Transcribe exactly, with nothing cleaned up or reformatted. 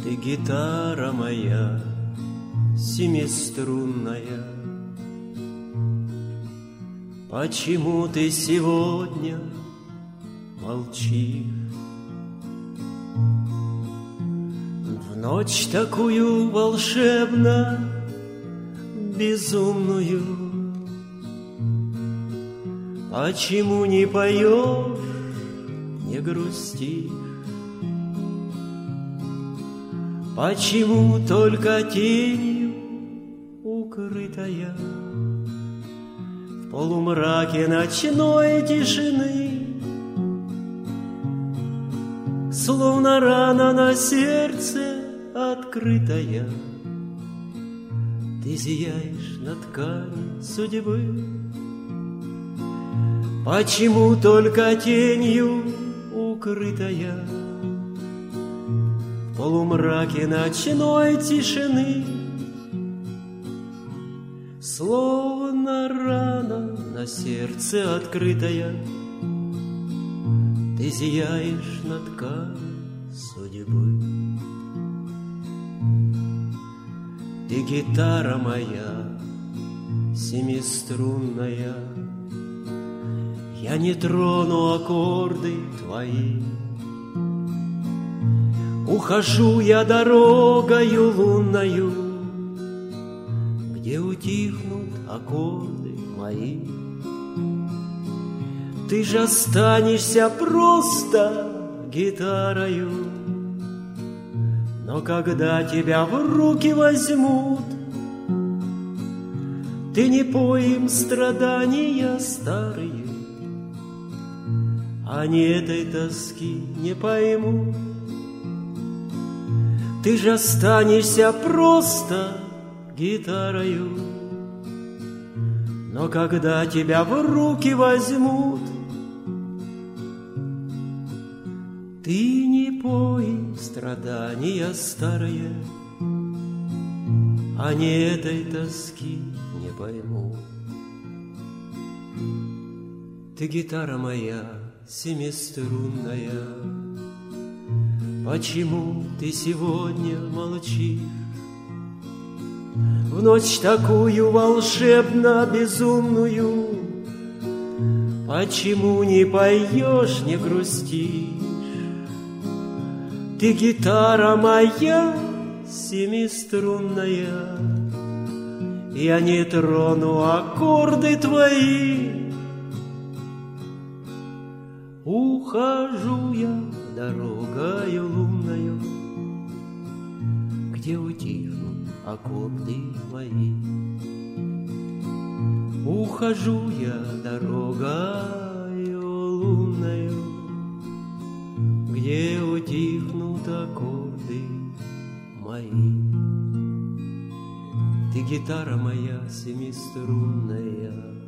Ты гитара моя семиструнная, почему ты сегодня молчишь? В ночь такую волшебно безумную, почему не поешь, не грустишь? Почему только тенью укрытая в полумраке ночной тишины, словно рана на сердце открытая, ты зияешь на ткани судьбы? Почему только тенью укрытая в полумраке ночной тишины, словно рана на сердце открытая, ты зияешь на ткани судьбы? Ты гитара моя семиструнная, я не трону аккорды твои. Ухожу я дорогою лунною, где утихнут аккорды мои. Ты же останешься просто гитарою, но когда тебя в руки возьмут, ты не пой им страдания старые, они этой тоски не поймут. Ты же останешься просто гитарою, но когда тебя в руки возьмут, ты не пой страдания старые, они этой тоски не поймут. Ты гитара моя семиструнная, почему ты сегодня молчишь? В ночь такую волшебно безумную, почему не поешь, не грустишь? Ты гитара моя семиструнная, я не трону аккорды твои. Ухожу я дорогою лунною, где утихнут аккорды мои. Ухожу я дорогою лунною, где утихнут аккорды мои. Ты гитара моя семиструнная,